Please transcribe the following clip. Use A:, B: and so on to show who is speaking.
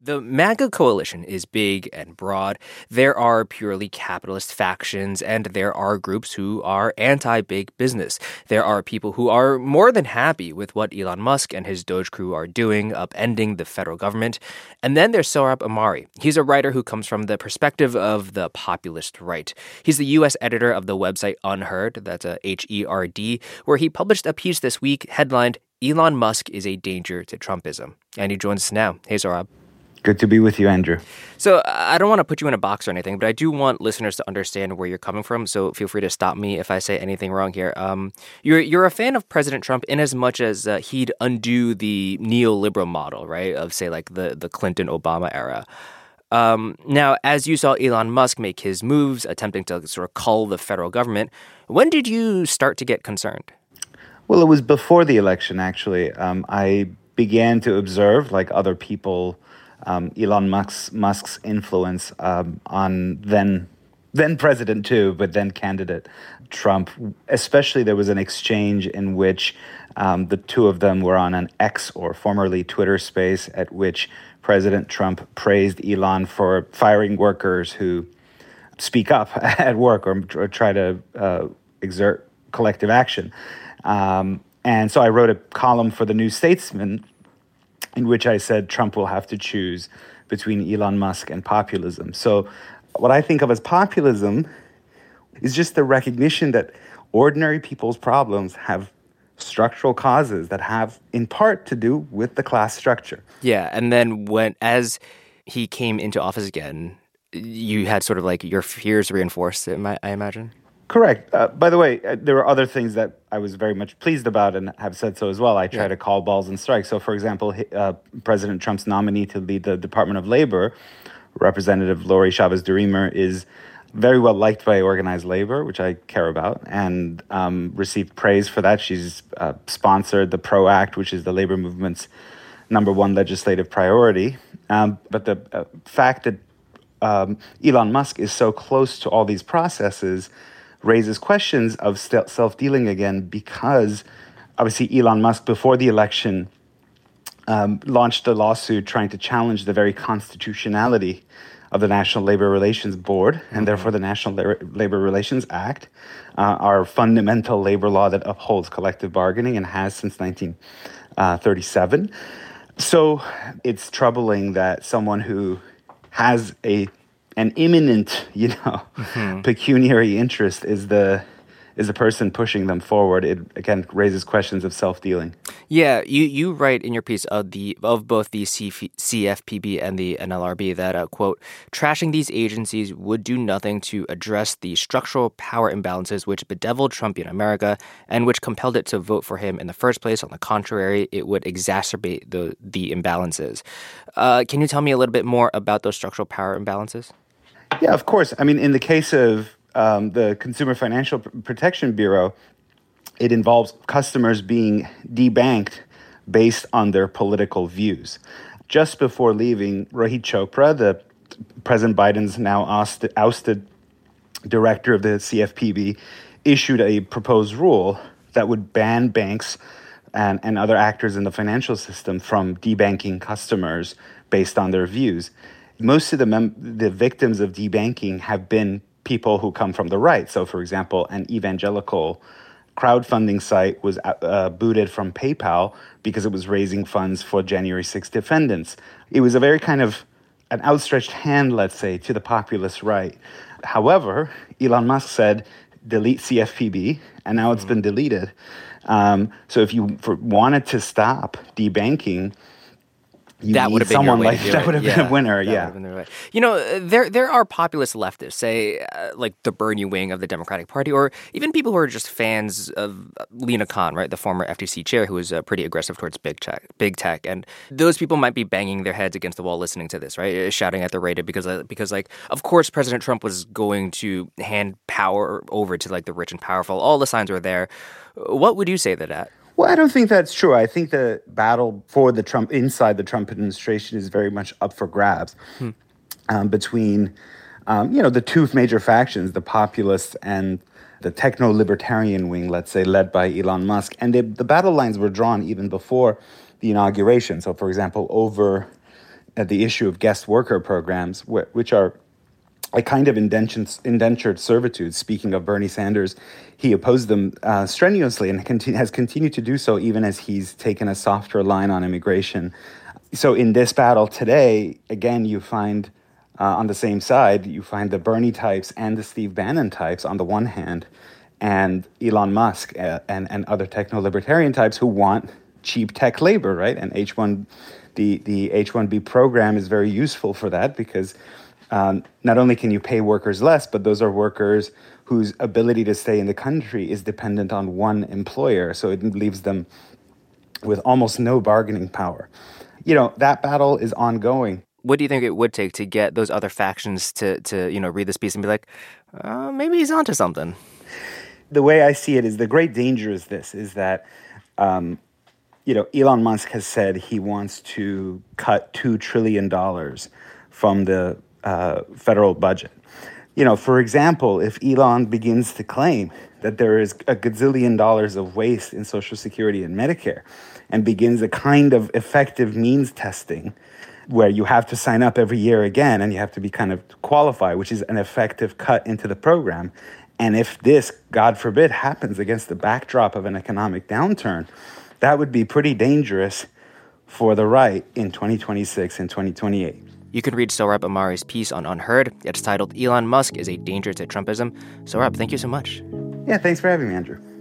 A: The MAGA coalition is big and broad. There are purely capitalist factions, and there are groups who are anti-big business. There are people who are more than happy with what Elon Musk and his Doge crew are doing, upending the federal government. And then there's Sohrab Ahmari. He's a writer who comes from the perspective of the populist right. He's the U.S. editor of the website Unheard, that's a H-E-R-D, where he published a piece this week headlined, Elon Musk is a danger to Trumpism. And he joins us now. Hey, Sohrab.
B: Good to be with you, Andrew.
A: So I don't want to put you in a box or anything, but I do want listeners to understand where you're coming from. So feel free to stop me if I say anything wrong here. You're a fan of President Trump in as much as he'd undo the neoliberal model, right, of, say, like the Clinton-Obama era. Now, as you saw Elon Musk make his moves, attempting to sort of cull the federal government, when did you start to get concerned?
B: Well, it was before the election, actually. I began to observe, like other people, Elon Musk's influence on then president too, but then candidate Trump. Especially, there was an exchange in which the two of them were on an X, or formerly Twitter space, at which President Trump praised Elon for firing workers who speak up at work or try to exert collective action. And so I wrote a column for the New Statesman in which I said Trump will have to choose between Elon Musk and populism. So what I think of as populism is just the recognition that ordinary people's problems have structural causes that have, in part, to do with the class structure.
A: Yeah, and then as he came into office again, you had sort of like your fears reinforced, I imagine?
B: Correct. By the way, there were other things that I was very much pleased about and have said so as well. I try to call balls and strikes. So, for example, President Trump's nominee to lead the Department of Labor, Representative Lori Chavez-DeRemer, is very well liked by organized labor, which I care about, and received praise for that. She's sponsored the PRO Act, which is the labor movement's number one legislative priority. But the fact that Elon Musk is so close to all these processes raises questions of self-dealing again, because obviously Elon Musk, before the election, launched a lawsuit trying to challenge the very constitutionality of the National Labor Relations Board, and therefore the National Labor Relations Act, our fundamental labor law that upholds collective bargaining and has since 1937. So it's troubling that someone who has an imminent, pecuniary interest is the person pushing them forward. It again raises questions of self-dealing.
A: Yeah, you write in your piece of both the CFPB and the NLRB that quote, trashing these agencies would do nothing to address the structural power imbalances which bedeviled Trumpian America and which compelled it to vote for him in the first place. On the contrary, it would exacerbate the imbalances. Can you tell me a little bit more about those structural power imbalances?
B: Yeah, of course. I mean, in the case of the Consumer Financial Protection Bureau, it involves customers being debanked based on their political views. Just before leaving, Rohit Chopra, the President Biden's now ousted director of the CFPB, issued a proposed rule that would ban banks and other actors in the financial system from debanking customers based on their views. Most of the victims of debanking have been people who come from the right. So, for example, an evangelical crowdfunding site was booted from PayPal because it was raising funds for January 6th defendants. It was a very kind of an outstretched hand, let's say, to the populist right. However, Elon Musk said, delete CFPB, and now it's been deleted. So if you wanted to stop debanking,
A: that would have been
B: someone
A: your way
B: like that would have been a winner. Yeah.
A: There are populist leftists, say like the Bernie wing of the Democratic Party, or even people who are just fans of Lina Khan, right, the former FTC chair, who is pretty aggressive towards big tech, and those people might be banging their heads against the wall listening to this, right, shouting at the radio because like of course President Trump was going to hand power over to like the rich and powerful. All the signs were there. What would you say to that?
B: Well, I don't think that's true. I think the battle for inside the Trump administration is very much up for grabs between, the two major factions, the populists and the techno-libertarian wing, let's say, led by Elon Musk. And the battle lines were drawn even before the inauguration. So, for example, over at the issue of guest worker programs, which are a kind of indentured servitude. Speaking of Bernie Sanders, he opposed them strenuously and has continued to do so even as he's taken a softer line on immigration. So in this battle today, again, you find on the same side, you find the Bernie types and the Steve Bannon types on the one hand, and Elon Musk and other techno-libertarian types who want cheap tech labor, right? And the H-1B program is very useful for that because not only can you pay workers less, but those are workers whose ability to stay in the country is dependent on one employer. So it leaves them with almost no bargaining power. You know, that battle is ongoing.
A: What do you think it would take to get those other factions to read this piece and be like, maybe he's onto something?
B: The way I see it is the great danger is that, Elon Musk has said he wants to cut $2 trillion from the federal budget. For example, if Elon begins to claim that there is a gazillion dollars of waste in Social Security and Medicare and begins a kind of effective means testing where you have to sign up every year again and you have to be kind of qualified, which is an effective cut into the program. And if this, God forbid, happens against the backdrop of an economic downturn, that would be pretty dangerous for the right in 2026 and 2028.
A: You can read Sohrab Ahmari's piece on Unheard. It's titled Elon Musk is a Danger to Trumpism. Sohrab, thank you so much.
B: Yeah, thanks for having me, Andrew.